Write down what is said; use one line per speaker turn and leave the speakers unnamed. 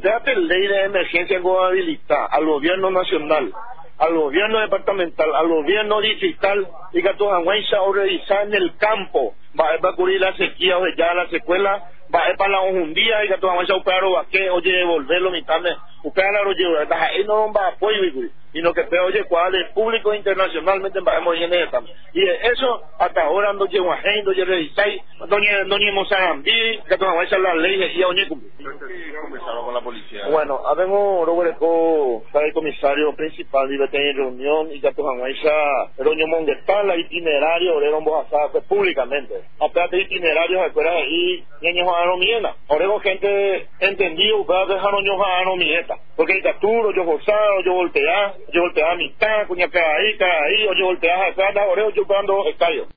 Fíjate, ley de emergencia habilita al gobierno nacional, al gobierno departamental, al gobierno distrital, y que todos han revisar en el campo, va a cubrir la sequía, o ya la secuela, va a para la hojundía, y que todos han operar o que, oye, devolverlo mitad de, operar la rollera, ahí no va a apoyo, y no que peor, oye, cuál es público internacionalmente, va a morir en también. Y eso, hasta ahora, no llevo a gente, no llevo a revisar, no ni hemos que todos han la ley, y oye,
Conversaron con la policía.
bueno, habemos Robert el comisario principal y tener reunión y ya pues reunión monguetal, itinerario, orero pues públicamente. Aparte de itinerarios, afuera y niños a miena. Orego gente entendido, va a dejar niños a mieta. Porque el capturo, yo forzado, yo voltea a mitad, cuña ahí, o yo voltea a acá, orego yo cuando estallo.